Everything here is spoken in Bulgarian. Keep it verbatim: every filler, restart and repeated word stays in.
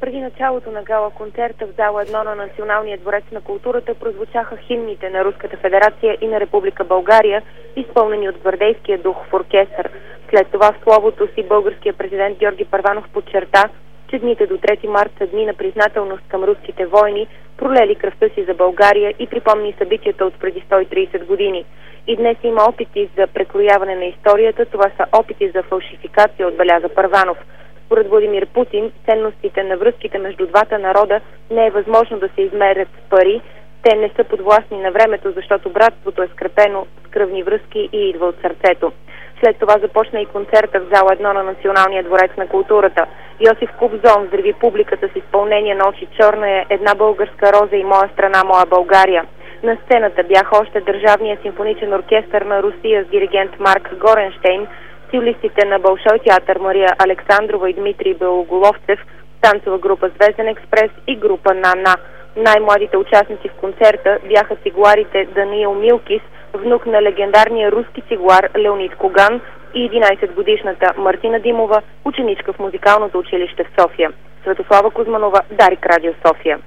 Преди началото на гала-концерта в зала едно на Националния дворец на културата прозвучаха химните на Руската федерация и на Република България, изпълнени от гвардейския дух в оркестър. След това в словото си българският президент Георги Първанов подчерта, че дните до трети март са дни на признателност към руските войни, пролели кръвта си за България и припомни събитията от преди сто и тридесет години. И днес има опити за прекрояване на историята, това са опити за фалшификация, отбеляза Първанов. Според Владимир Путин, ценностите на връзките между двата народа не е възможно да се измерят с пари, те не са подвластни на времето, защото братството е скрепено с кръвни връзки и идва от сърцето. След това започна и концерта в зала едно на Националния дворец на културата. Йосиф Кобзон взриви публиката с изпълнение на Очи черна е Една българска роза и Моя страна, моя България. На сцената бяха още Държавния симфоничен оркестър на Русия с диригент Марк Горенщейн, солистите на Болшой театър Мария Александрова и Дмитрий Белоголовцев, танцова група Звезден експрес и група НАНА. Най-младите участници в концерта бяха цигуларите Даниил Милкис, внук на легендарния руски цигулар Леонид Коган, и единайсетгодишната Мартина Димова, ученичка в музикалното училище в София. Светослава Кузманова, Дарик, Радио София.